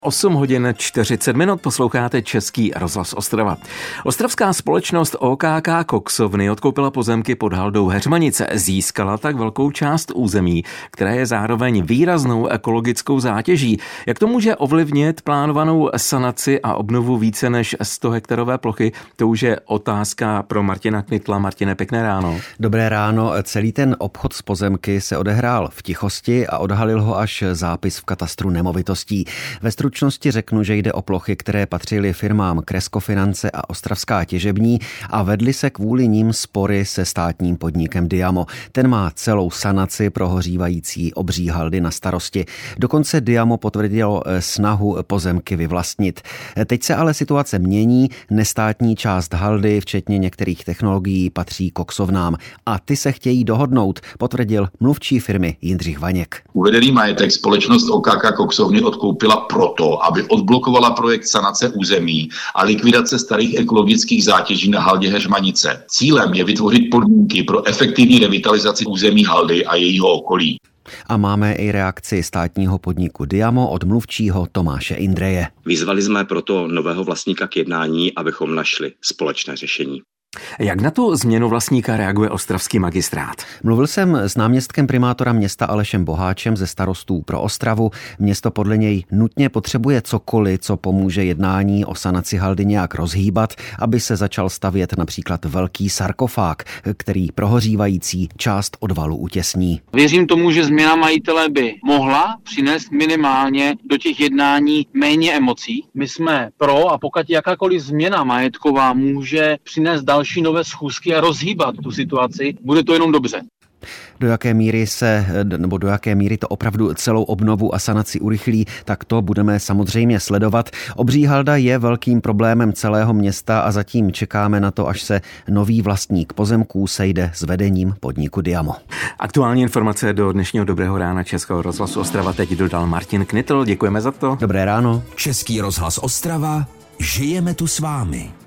8 hodin 40 minut posloucháte Český rozhlas Ostrava. Ostravská společnost OKK Koksovny odkoupila pozemky pod haldou Heřmanice. Získala tak velkou část území, která je zároveň výraznou ekologickou zátěží. Jak to může ovlivnit plánovanou sanaci a obnovu více než 100 hektarové plochy? To už je otázka pro Martina Knitla. Martine, pěkné ráno. Dobré ráno. Celý ten obchod s pozemky se odehrál v tichosti a odhalil ho až zápis v katastru nemovitostí. Ve stručnosti řeknu, že jde o plochy, které patřily firmám Kresko Finance a Ostravská těžební a vedly se kvůli nim spory se státním podnikem Diamo. Ten má celou sanaci prohořívající obří haldy na starosti. Dokonce Diamo potvrdilo snahu pozemky vyvlastnit. Teď se ale situace mění, nestátní část haldy, včetně některých technologií, patří koksovnám a ty se chtějí dohodnout, potvrdil mluvčí firmy Jindřich Vaněk. Uvedený majetek společnost OKK Koksovny odkoupila proto, aby odblokovala projekt sanace území a likvidace starých ekologických zátěží na haldě Heřmanice. Cílem je vytvořit podmínky pro efektivní revitalizaci území haldy a jejího okolí. A máme i reakci státního podniku Diamo od mluvčího Tomáše Indreje. Vyzvali jsme proto nového vlastníka k jednání, abychom našli společné řešení. Jak na tu změnu vlastníka reaguje ostravský magistrát? Mluvil jsem s náměstkem primátora města Alešem Boháčem ze Starostů pro Ostravu. Město podle něj nutně potřebuje cokoliv, co pomůže jednání o sanaci haldy nějak rozhýbat, aby se začal stavět například velký sarkofág, který prohořívající část odvalu utěsní. Věřím tomu, že změna majitele by mohla přinést minimálně do těch jednání méně emocí. My jsme pro, a pokud jakákoliv změna majetková může přinést další nové schůzky a rozhýbat tu situaci, bude to jenom dobře. Do jaké míry to opravdu celou obnovu a sanaci urychlí, tak to budeme samozřejmě sledovat. Obří halda je velkým problémem celého města a zatím čekáme na to, až se nový vlastník pozemků sejde s vedením podniku Diamo. Aktuální informace do dnešního Dobrého rána Českého rozhlasu Ostrava teď dodal Martin Knitl. Děkujeme za to. Dobré ráno. Český rozhlas Ostrava. Žijeme tu s vámi.